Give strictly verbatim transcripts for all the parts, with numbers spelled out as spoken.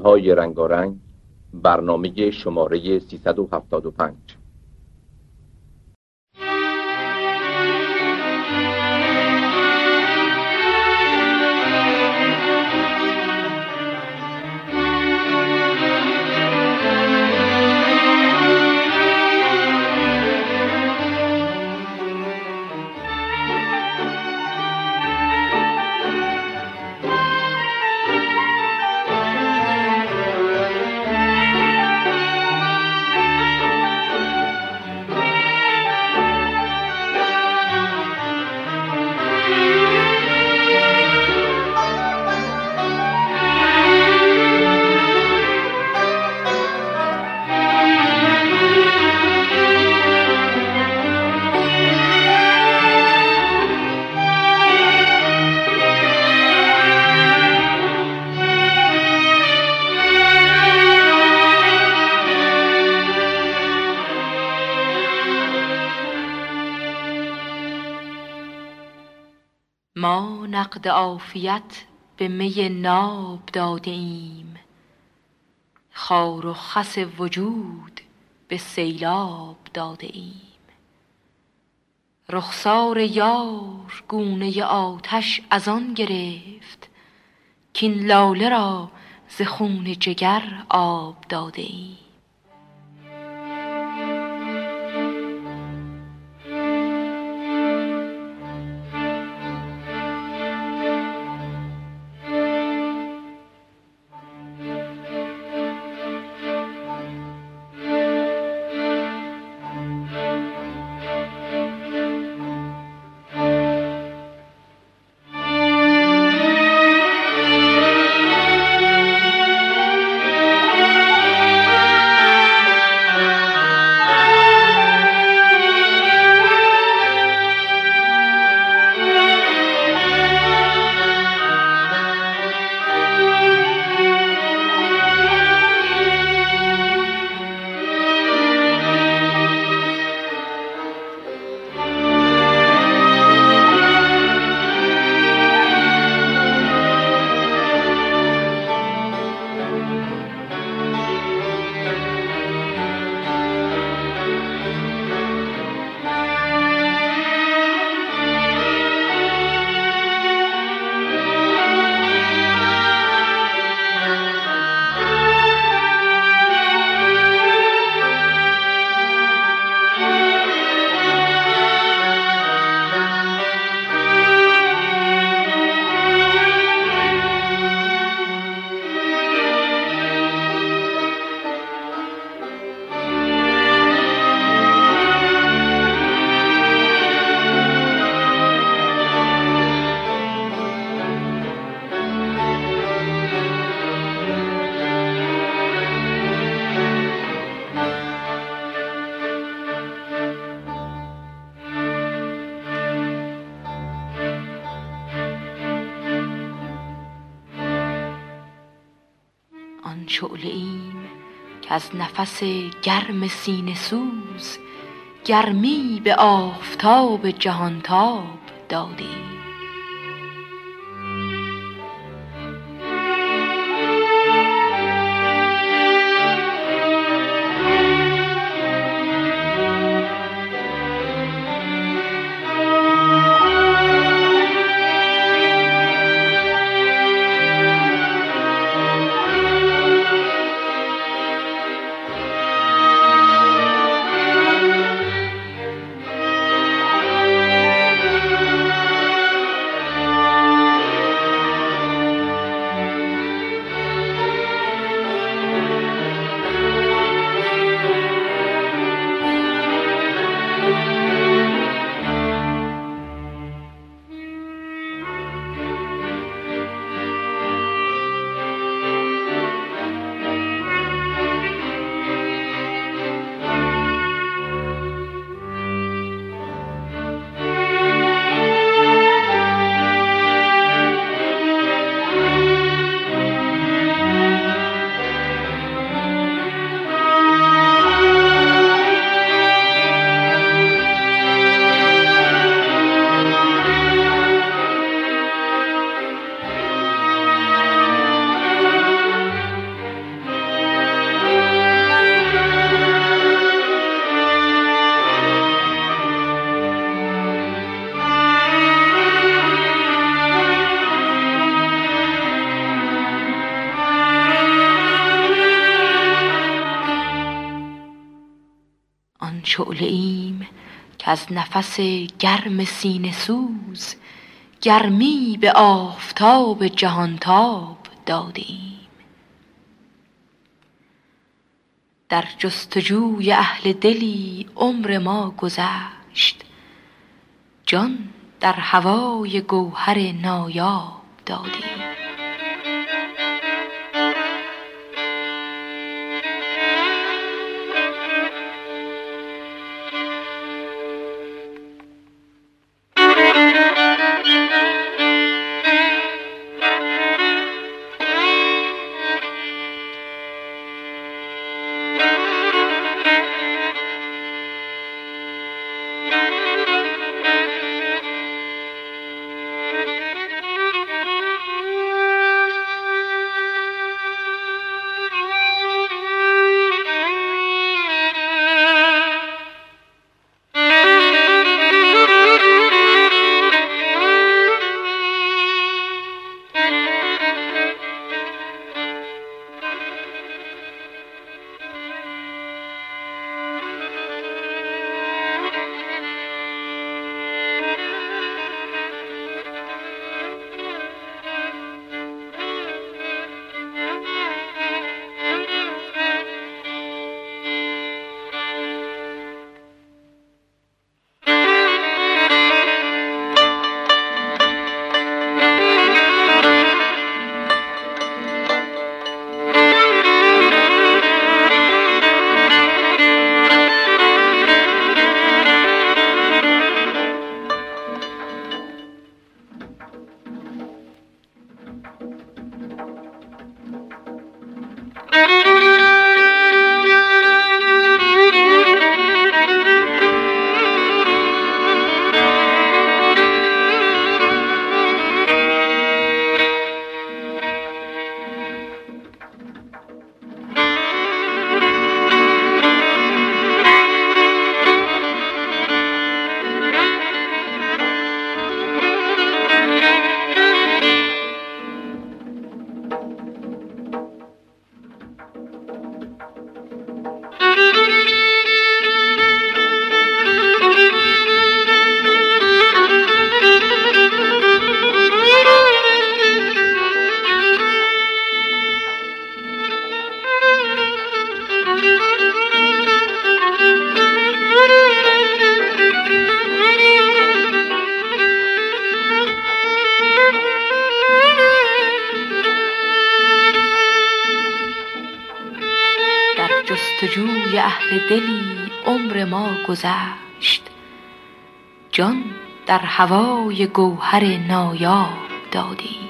های رنگارنگ، برنامه شماره سیصد و هفتاد و پنج. ما نقد عافیت به می ناب داده ایم، خار و خس وجود به سیلاب داده ایم. رخسار یار گونه آتش از آن گرفت، کین لاله را ز خون جگر آب داده ایم. آن شعله ایم که از نفس گرم سینه سوز، گرمی به آفتاب جهانتاب داده ایم. شعله ایم که از نفس گرم سینه سوز گرمی به آفتاب جهانتاب داده ایم. در جستجوی اهل دلی عمر ما گذشت، جان در هوای گوهر نایاب داده ایم. جستجوی اهل دلی عمر ما گذشت، جان در هوای گوهر نایاب داده ایم.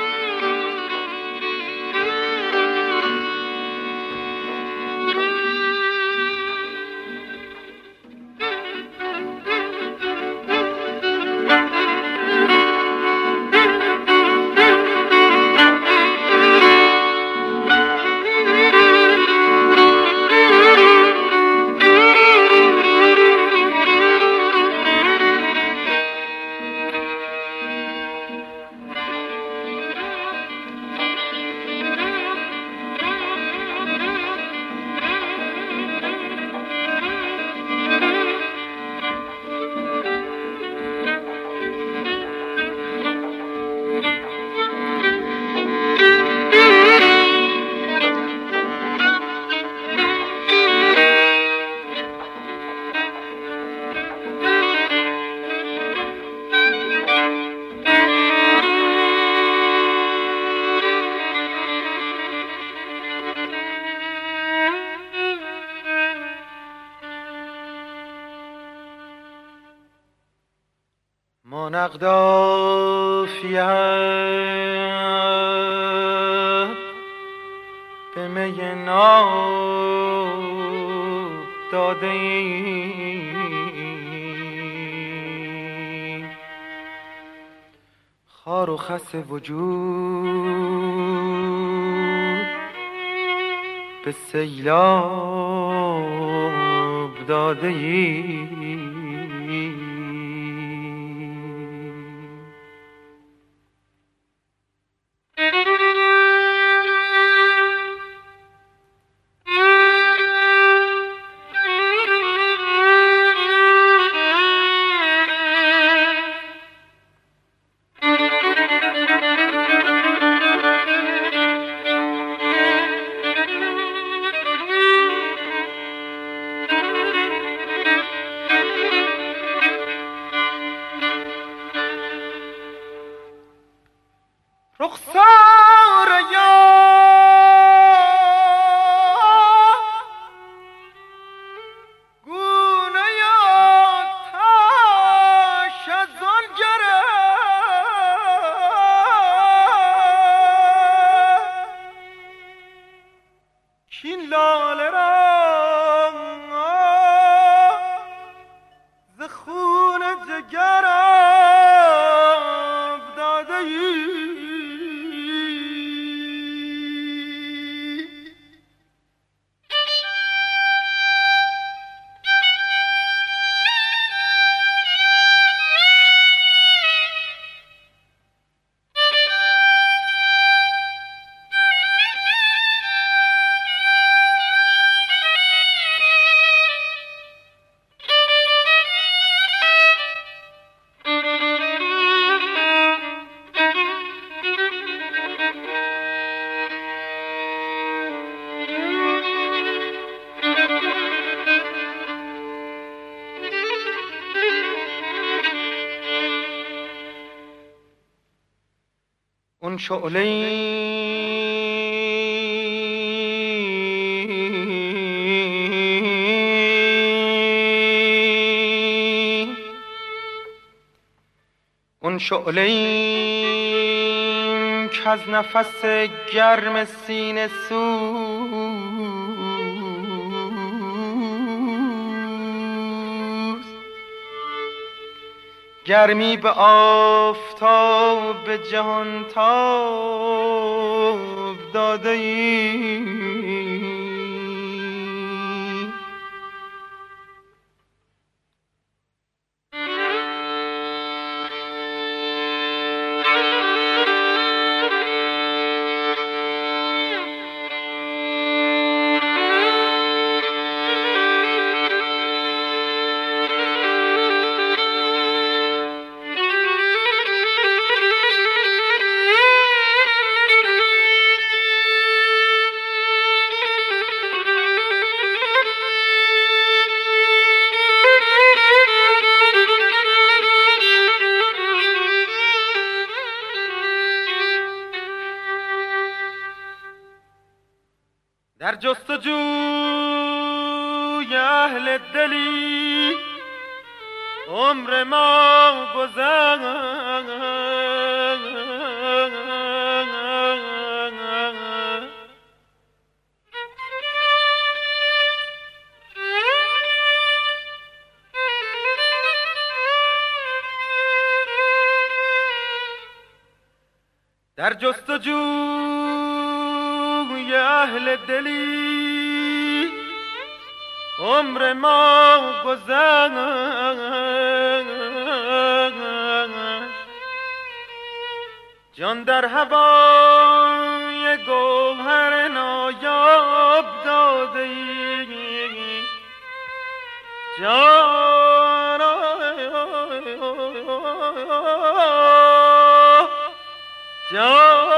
ما نقد عافیت به می ناب داده ایم، خار و خس وجود به سیلاب داده ایم. کین لاله را ز خون جگر آب داده ای. اون شعله اون شعله که از نفس گرم سینه سوز گرمی به آفتاب جهان تاب داده ای. در جستجوی اهل دلی عمر ما گذشت. در جستجوی اهل دلی عمر ما گذشت. جان در هوای گوهر نایاب داده ای. جان جان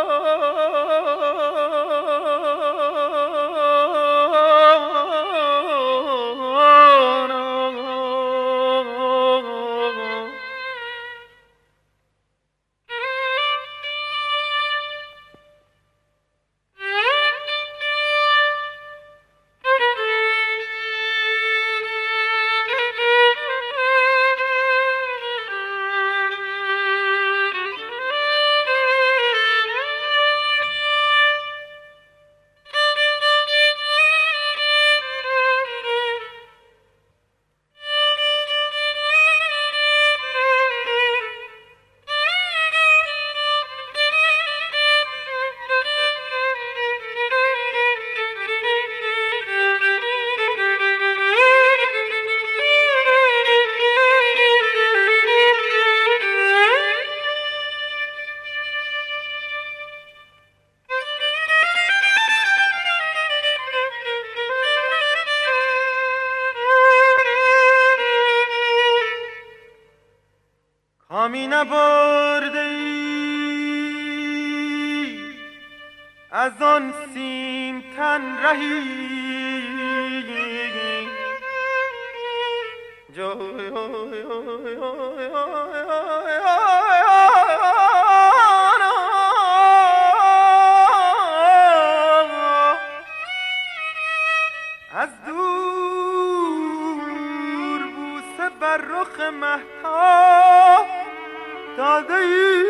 کامی نبرده ای از آن سیم تن رهی. از دور بوسه بر رخ مهتاب داده ای.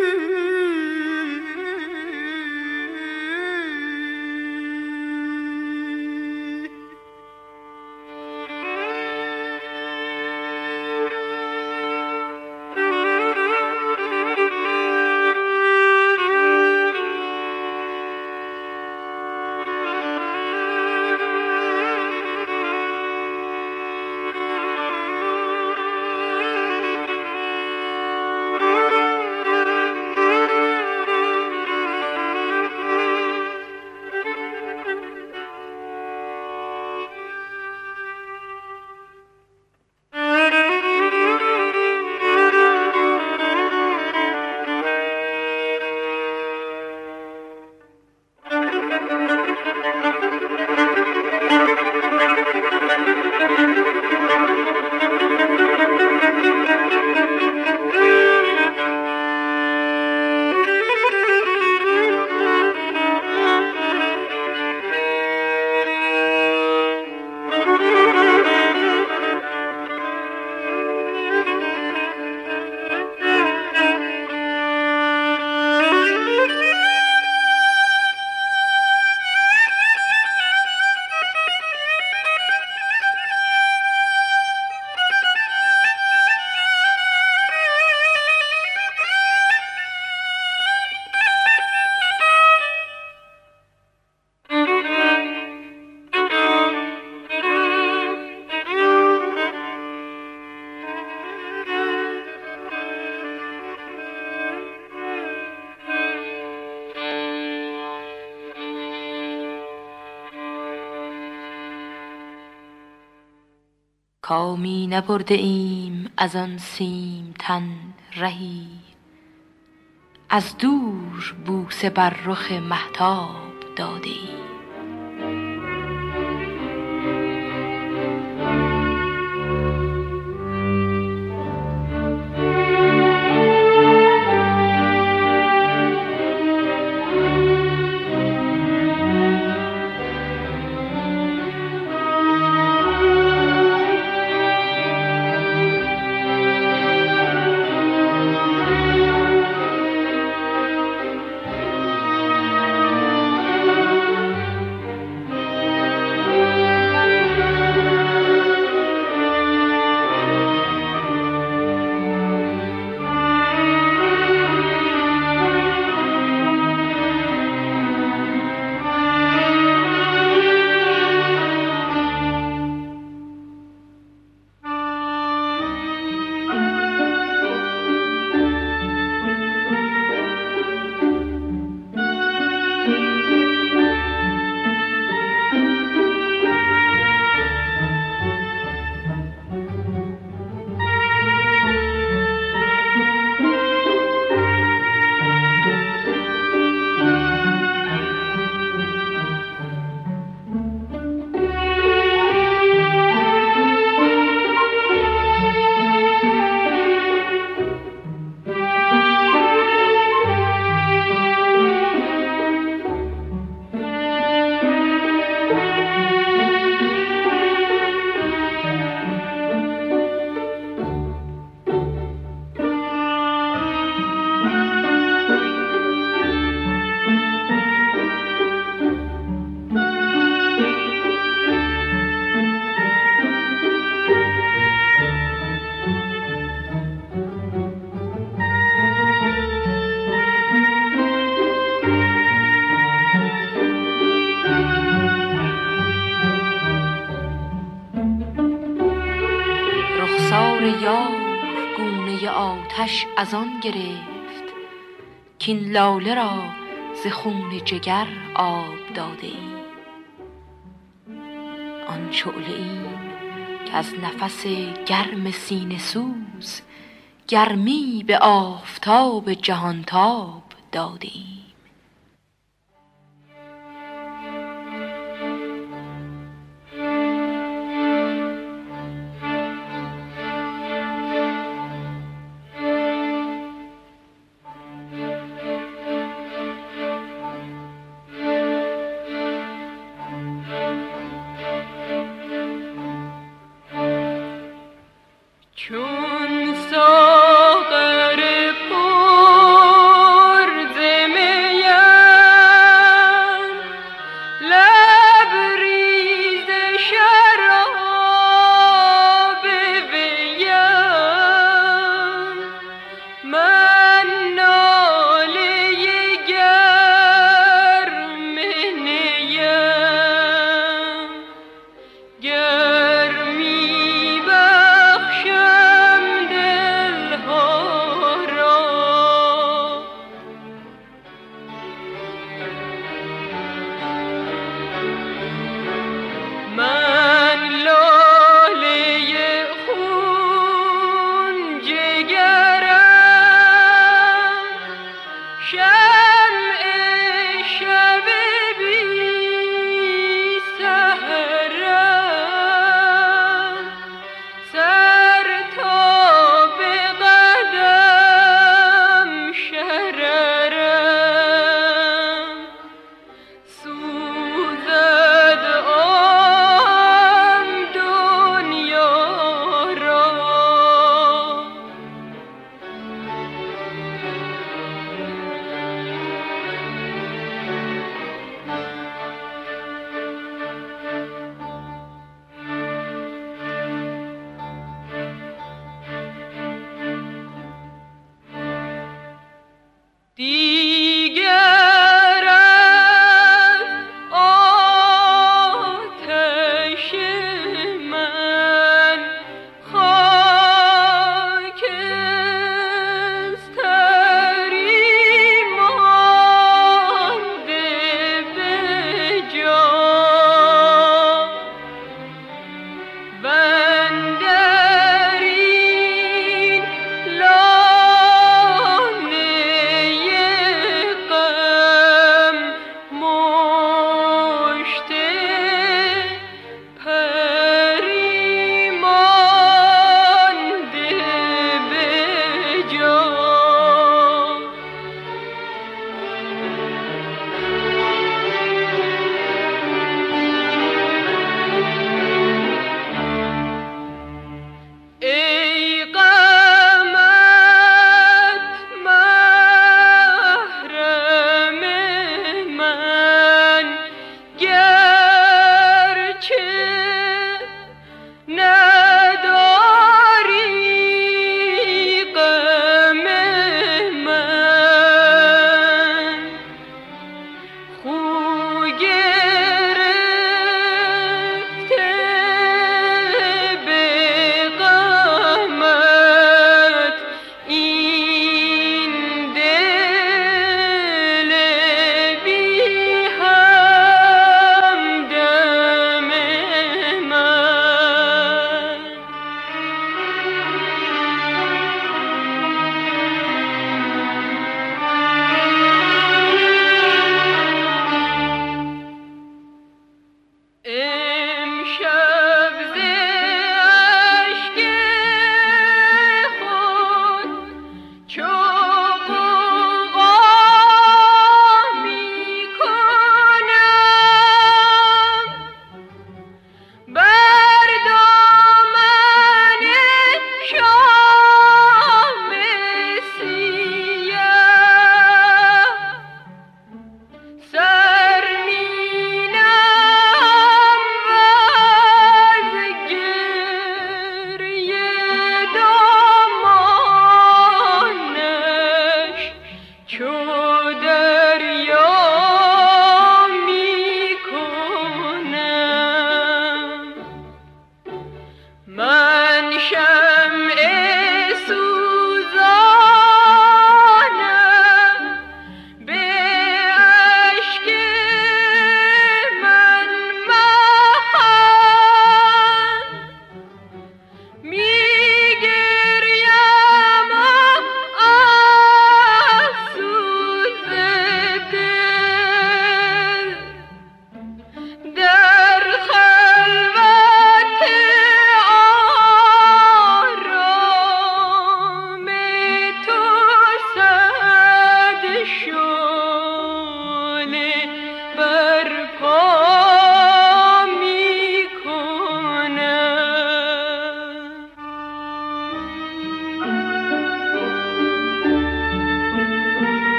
کامی نبرده ایم از آن سیم تن رهی، از دور بوسه بر رخ مهتاب داده ایم. یار گونه آتش از آن گرفت، کین لاله را ز خون جگر آب داده ایم. آن شعله ایم که از نفس گرم سینه سوز، گرمی به آفتاب جهانتاب داده ایم. چون ساغر پر ز میم، لبریز شراب ویم، من ناله گرم نیم، گرمی بخشد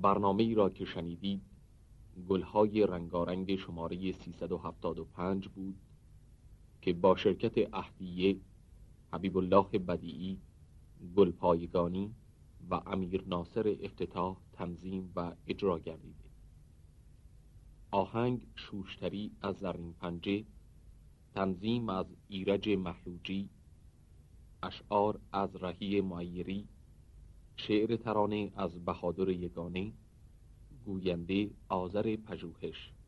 برنامه‌ای را که شنیدید گلهای رنگارنگ شماره سیصد و هفتاد و پنج بود که با شرکت اهدیه، حبیب الله بدیعی، گلپایگانی و امیر ناصر افتتاح تنظیم و اجرا گردیده. آهنگ شوشتری از زرین پنجه، تنظیم از ایرج محلوجی، اشعار از رهی معیری، شعر ترانه از بهادر یگانه، گوینده آذر پژوهش.